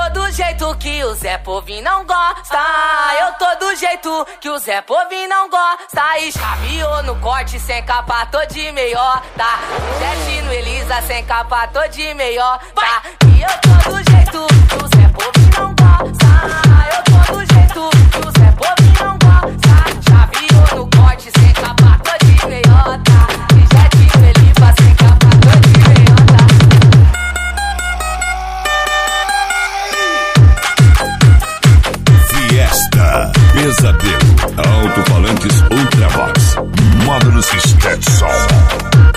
tô do jeito que o Zé Povinho não gosta. Eu tô do jeito que o Zé Povinho não gosta. E chaveou no corte sem capa, tô de meiota. Jet no Elisa sem capa, tô de meiota. E eu tô do jeito que o Zé Povinho não gosta. Eu tô do jeito que o Zé Povinho não gosta. Chaveou no corte sem capa, tô de meiota. E jet no Elisa sem capa, tô de meiota. Fiesta, Pesadelo, Alto-Falantes Ultravox, Módulos Stetson.